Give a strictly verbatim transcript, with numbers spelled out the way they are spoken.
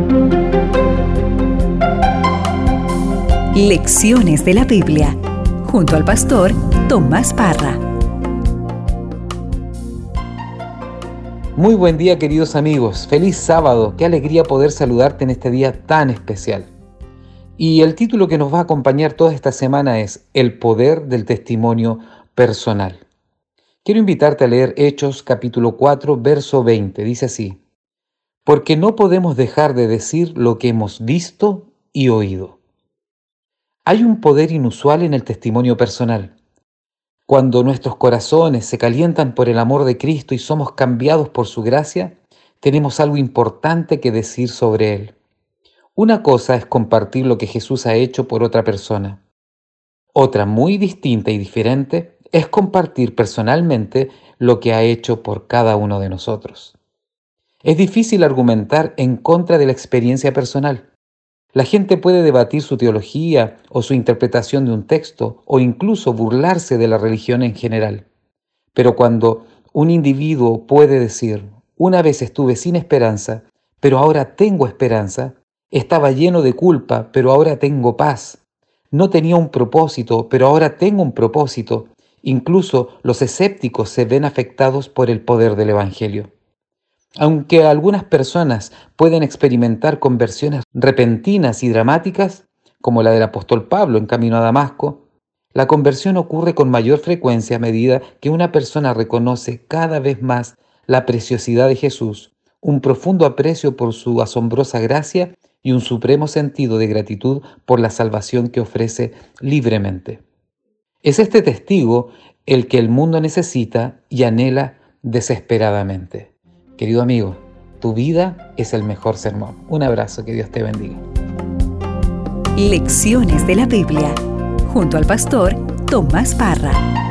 Lecciones de la Biblia, junto al pastor Tomás Parra. Muy buen día, queridos amigos. Feliz sábado. Qué alegría poder saludarte en este día tan especial. Y el título que nos va a acompañar toda esta semana es El poder del testimonio personal. Quiero invitarte a leer Hechos capítulo cuatro, verso veinte. Dice así: porque no podemos dejar de decir lo que hemos visto y oído. Hay un poder inusual en el testimonio personal. Cuando nuestros corazones se calientan por el amor de Cristo y somos cambiados por su gracia, tenemos algo importante que decir sobre Él. Una cosa es compartir lo que Jesús ha hecho por otra persona. Otra muy distinta y diferente es compartir personalmente lo que ha hecho por cada uno de nosotros. Es difícil argumentar en contra de la experiencia personal. La gente puede debatir su teología o su interpretación de un texto o incluso burlarse de la religión en general. Pero cuando un individuo puede decir, una vez estuve sin esperanza, pero ahora tengo esperanza, estaba lleno de culpa, pero ahora tengo paz, no tenía un propósito, pero ahora tengo un propósito, incluso los escépticos se ven afectados por el poder del Evangelio. Aunque algunas personas pueden experimentar conversiones repentinas y dramáticas, como la del apóstol Pablo en camino a Damasco, la conversión ocurre con mayor frecuencia a medida que una persona reconoce cada vez más la preciosidad de Jesús, un profundo aprecio por su asombrosa gracia y un supremo sentido de gratitud por la salvación que ofrece libremente. Es este testigo el que el mundo necesita y anhela desesperadamente. Querido amigo, tu vida es el mejor sermón. Un abrazo, que Dios te bendiga. Lecciones de la Biblia, junto al pastor Tomás Parra.